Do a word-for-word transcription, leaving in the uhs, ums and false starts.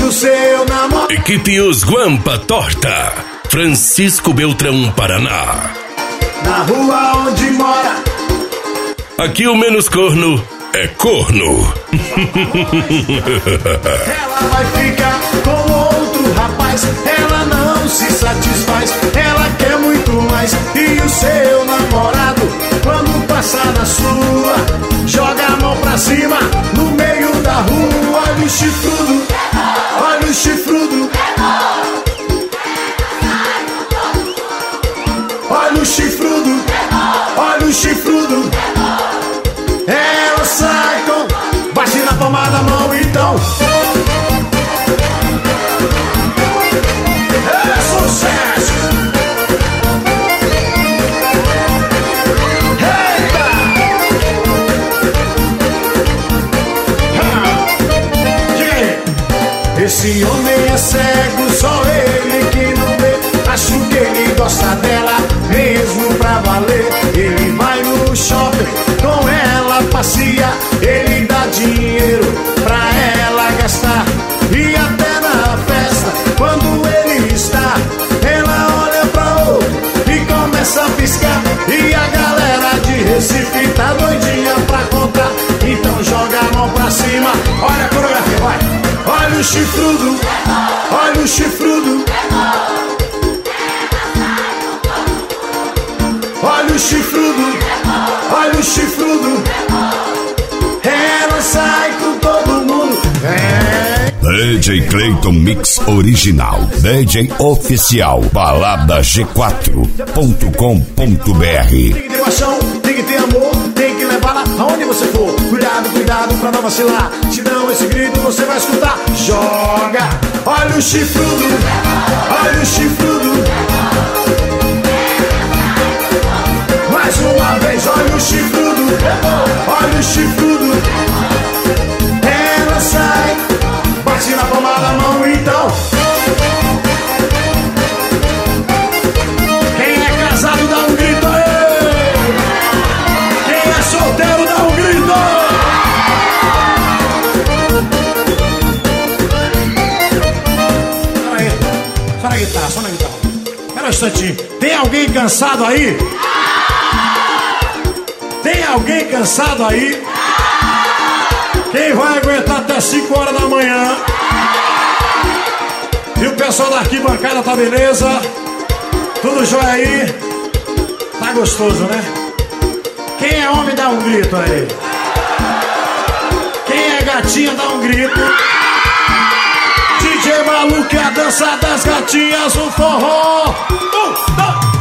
o seu namorado. Equipe Os Guampa Torta, Francisco Beltrão, Paraná. Na rua onde mora. Aqui o menos corno é corno. Ela vai ficar com outro rapaz. Ela não se satisfaz. Ela quer muito mais. E o seu namorado, quando passar na sua, joga a mão pra cima no meio da rua. Olha o chifrudo, olha o chifrudo, olha o chifrudo, olha o chifrudo. Ela sai com, bate na palma da mão então. É sucesso. Eita! Ah. Esse homem é cego, só ele que não vê. Acho que ele gosta dela mesmo pra valer. Ele vai no shopping, com ela passeia. Ele dá dinheiro pra ela gastar. E até na festa, quando ele está, ela olha pra outro e começa a piscar. E a galera de Recife tá doidinha pra contar. Então joga a mão pra cima. Olha a coreografia, vai. Olha o chifrudo, olha o chifrudo, olha o chifrudo, olha o chifrudo. Ela sai com todo mundo. É. D J Clayton Mix Original, D J Oficial, balada g quatro ponto com ponto b r. Tem que ter paixão, tem que ter amor, tem que levá-la aonde você for. Cuidado, cuidado pra não vacilar, senão esse grito você vai escutar. Joga, olha o chifrudo, olha o chifrudo. Mais uma vez, olha o chifrudo, olha o chifrudo. Ela sai, bate na palma da mão então. Quem é casado dá um grito aí. Quem é solteiro dá um grito. Para aí, só na guitarra, só na guitarra. Espera um instantinho. Tem alguém cansado aí? Tem alguém cansado aí? Quem vai aguentar até cinco horas da manhã? E o pessoal da arquibancada tá beleza? Tudo jóia aí? Tá gostoso, né? Quem é homem dá um grito aí. Quem é gatinha dá um grito. D J Maluco, a dança das gatinhas, o forró. Um, dois.